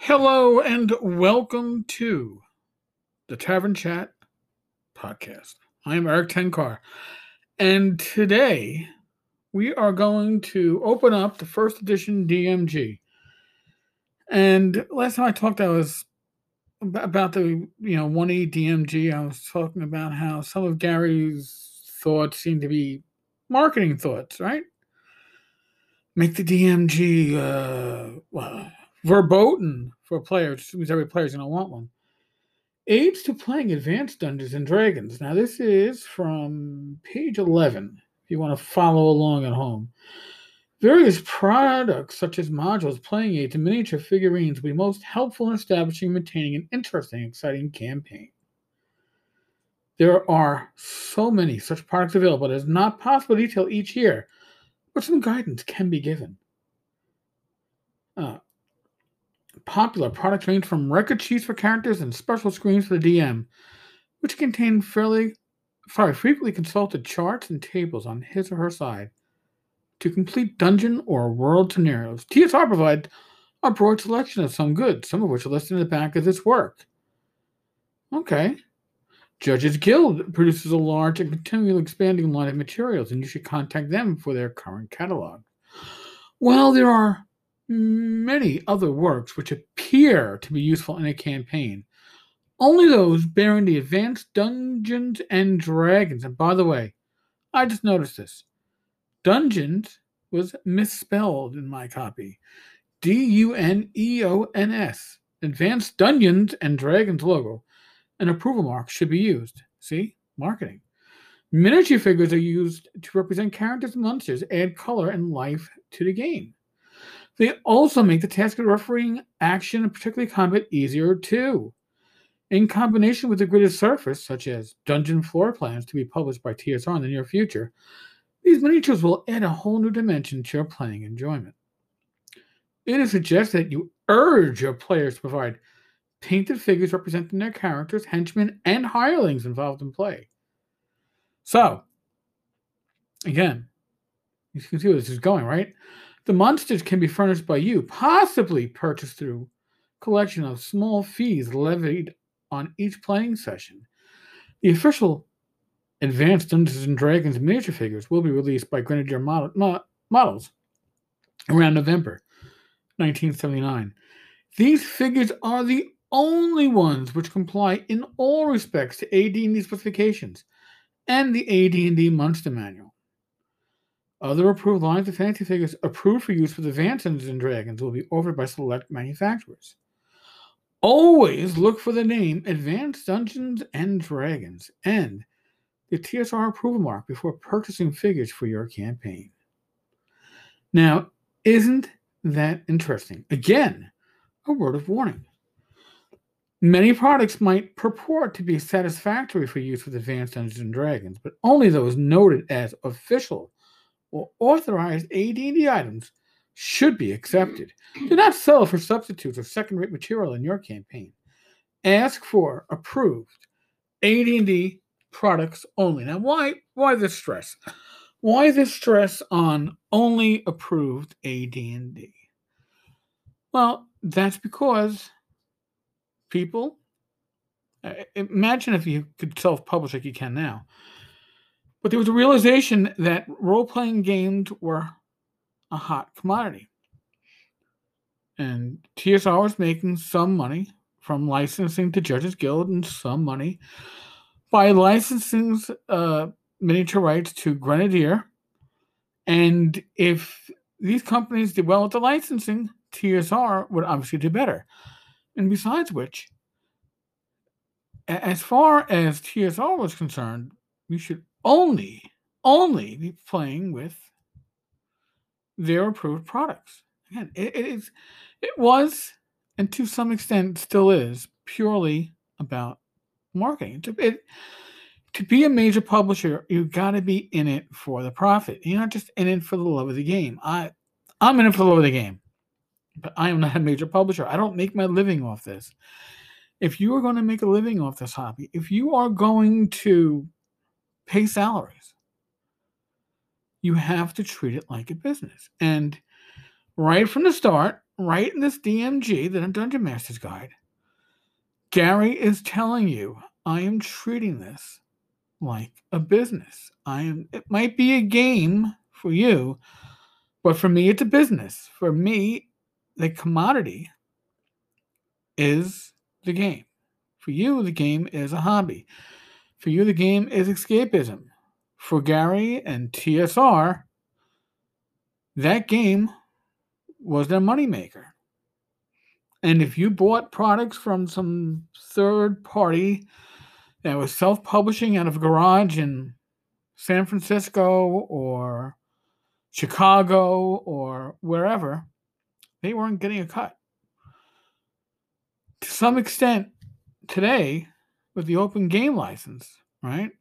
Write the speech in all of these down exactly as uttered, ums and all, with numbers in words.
Hello and welcome to the Tavern Chat podcast. I am Eric Tenkar, and today we are going to open up the first edition D M G. And last time I talked, I was about the you know one E D M G. I was talking about how some of Gary's thoughts seem to be marketing thoughts, right? Make the D M G uh, well, verboten for players. It means every player's going to want one. Aids to playing Advanced Dungeons and Dragons. Now, this is from page eleven, if you want to follow along at home. Various products, such as modules, playing aids, and miniature figurines, will be most helpful in establishing and maintaining an interesting, exciting campaign. There are so many such products available that it is not possible to detail each year, but some guidance can be given. Uh, Popular products range from record sheets for characters and special screens for the D M, which contain fairly, sorry, frequently consulted charts and tables on his or her side to complete dungeon or world scenarios. T S R provides a broad selection of some goods, some of which are listed in the back of this work. Okay. Judges Guild produces a large and continually expanding line of materials, and you should contact them for their current catalog. While there are many other works which appear to be useful in a campaign, only those bearing the Advanced Dungeons and Dragons. And by the way, I just noticed this. Dungeons was misspelled in my copy. D U N E O N S. Advanced Dungeons and Dragons logo. An approval mark should be used. See? Marketing. Miniature figures are used to represent characters and monsters, add color and life to the game. They also make the task of refereeing action and particularly combat easier too. In combination with a gridded surface, such as dungeon floor plans to be published by T S R in the near future, these miniatures will add a whole new dimension to your playing enjoyment. It is suggested that you urge your players to provide painted figures representing their characters, henchmen, and hirelings involved in play. So, again, you can see where this is going, right? The monsters can be furnished by you, possibly purchased through collection of small fees levied on each playing session. The official Advanced Dungeons and Dragons miniature figures will be released by Grenadier Mod- Mo- Models around November nineteen seventy-nine. These figures are the only ones which comply in all respects to A D and D specifications and the A D and D Monster Manual. Other approved lines of fantasy figures approved for use with Advanced Dungeons and Dragons will be offered by select manufacturers. Always look for the name Advanced Dungeons and Dragons and the T S R approval mark before purchasing figures for your campaign. Now, isn't that interesting? Again, a word of warning. Many products might purport to be satisfactory for use with Advanced Dungeons and Dragons, but only those noted as official or authorized A D and D items should be accepted. Do not sell for substitutes or second-rate material in your campaign. Ask for approved A D and D products only. Now, why why this stress? Why this stress on only approved A D and D? Well, that's because people, uh, imagine if you could self-publish like you can now. But there was a realization that role-playing games were a hot commodity. And T S R was making some money from licensing to Judges Guild and some money by licensing uh, miniature rights to Grenadier. And if these companies did well with the licensing, T S R would obviously do better. And besides which, as far as T S R was concerned, we should only, only be playing with their approved products. Again, it, it is, it was, and to some extent still is, purely about marketing. To, it, to be a major publisher, you've got to be in it for the profit. You're not just in it for the love of the game. I, I'm in it for the love of the game, but I am not a major publisher. I don't make my living off this. If you are going to make a living off this hobby, if you are going to pay salaries, you have to treat it like a business. And right from the start, right in this D M G, the Dungeon Master's Guide, Gary is telling you, I am treating this like a business. I am. It might be a game for you, but for me, it's a business. For me, the commodity is the game. For you, the game is a hobby. For you, the game is escapism. For Gary and T S R, that game was their moneymaker. And if you bought products from some third party that was self-publishing out of a garage in San Francisco or Chicago or wherever, they weren't getting a cut. To some extent, today, with the open game license, right?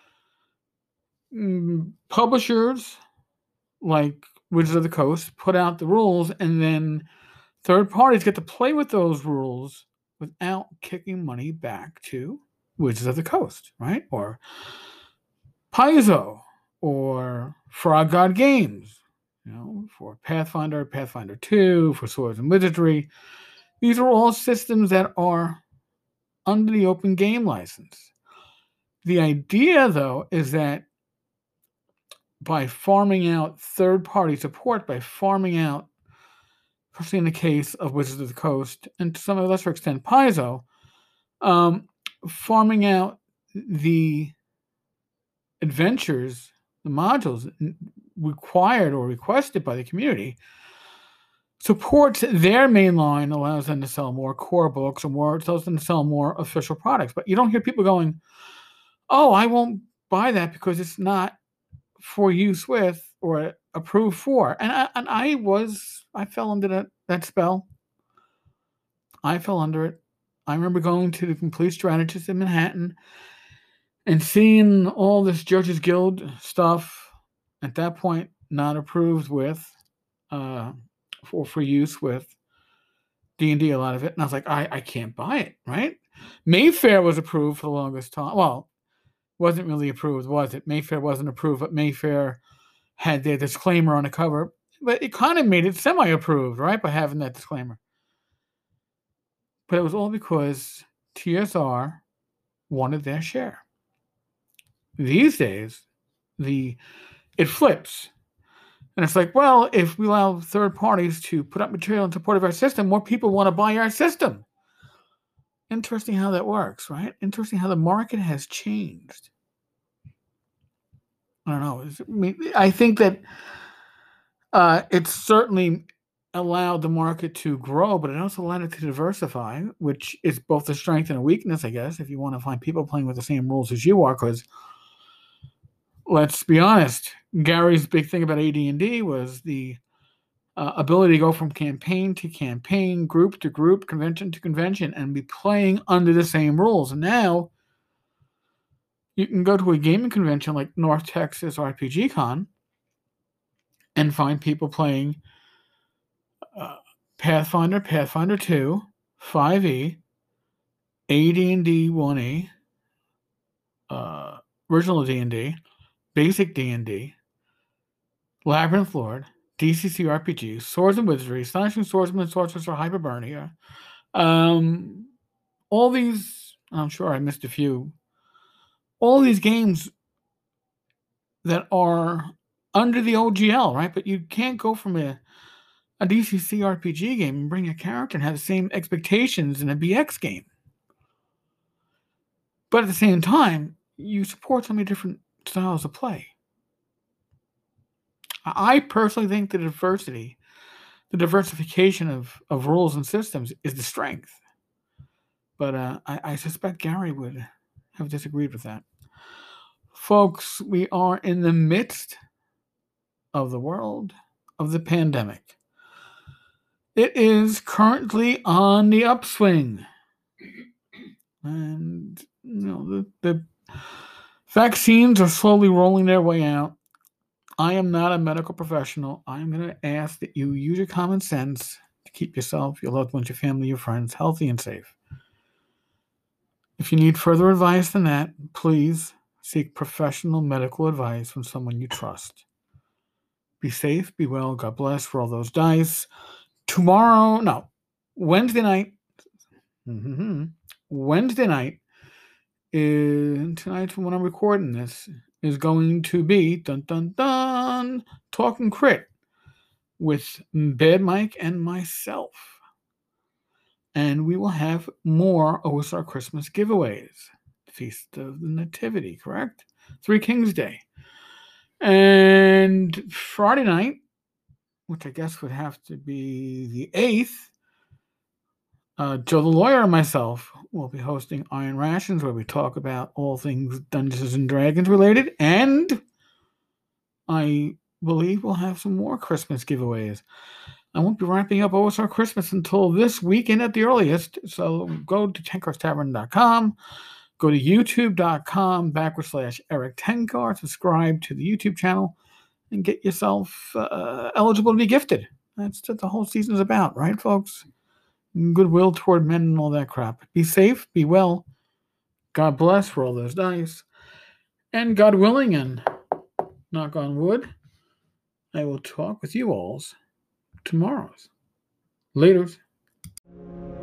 Publishers like Wizards of the Coast put out the rules, and then third parties get to play with those rules without kicking money back to Wizards of the Coast, right? Or Paizo, or Frog God Games, you know, for Pathfinder, Pathfinder two, for Swords and Wizardry. These are all systems that are under the open game license. The idea, though, is that by farming out third-party support, by farming out, especially in the case of Wizards of the Coast, and to some lesser extent Paizo, um, farming out the adventures, the modules required or requested by the community, supports their main line, allows them to sell more core books, or more, it allows them to sell more official products. But you don't hear people going, oh, I won't buy that because it's not for use with or approved for. And I, and I was, I fell under that, that spell. I fell under it. I remember going to the Complete Strategist in Manhattan and seeing all this Judges Guild stuff, at that point, not approved with, uh, for, for use with D and D, a lot of it. And I was like, I, I can't buy it, right? Mayfair was approved for the longest time. Well, wasn't really approved, was it? Mayfair wasn't approved, but Mayfair had their disclaimer on the cover. But it kind of made it semi-approved, right, by having that disclaimer. But it was all because T S R wanted their share. These days, the it flips. And it's like, well, if we allow third parties to put up material in support of our system, more people want to buy our system. Interesting how that works, right? Interesting how the market has changed. I don't know. I mean, I think that uh, it's certainly allowed the market to grow, but it also allowed it to diversify, which is both a strength and a weakness, I guess, if you want to find people playing with the same rules as you are. Because let's be honest, Gary's big thing about A D and D was the uh, ability to go from campaign to campaign, group to group, convention to convention, and be playing under the same rules. And now you can go to a gaming convention like North Texas R P G Con and find people playing uh, Pathfinder, Pathfinder two, five E, A D and D one E, uh, original D and D, basic D and D, Labyrinth Lord, D C C R P G, Swords and Wizardry, Astonishing Swordsman and Sorcerer, Hyperburnia. Um, all these, I'm sure I missed a few, all these games that are under the O G L, right? But you can't go from a, a D C C R P G game and bring a character and have the same expectations in a B X game. But at the same time, you support so many different styles of play. I personally think the diversity, the diversification of, of rules and systems is the strength. But uh, I, I suspect Gary would have disagreed with that. Folks, we are in the midst of the world of the pandemic. It is currently on the upswing. And, you know, the, the vaccines are slowly rolling their way out. I am not a medical professional. I'm going to ask that you use your common sense to keep yourself, your loved ones, your family, your friends healthy and safe. If you need further advice than that, please seek professional medical advice from someone you trust. Be safe, be well, God bless. Roll those dice. tomorrow, no, Wednesday night, mm-hmm, Wednesday night is tonight when I'm recording this is going to be dun dun dun Talking Crit with Bad Mike and myself. And we will have more O S R Christmas giveaways. Feast of the Nativity, correct? Three Kings Day. And Friday night, which I guess would have to be the eighth, uh, Joe the Lawyer and myself will be hosting Iron Rations, where we talk about all things Dungeons and Dragons related. And I believe we'll have some more Christmas giveaways. I won't be wrapping up O S R Christmas until this weekend at the earliest. So go to ten cars tavern dot com. Go to youtube.com backward slash Eric Tenkar. Subscribe to the YouTube channel and get yourself uh, eligible to be gifted. That's what the whole season is about, right, folks? Goodwill toward men and all that crap. Be safe, be well. God bless, roll those dice. And God willing, and knock on wood, I will talk with you alls tomorrow. Laters.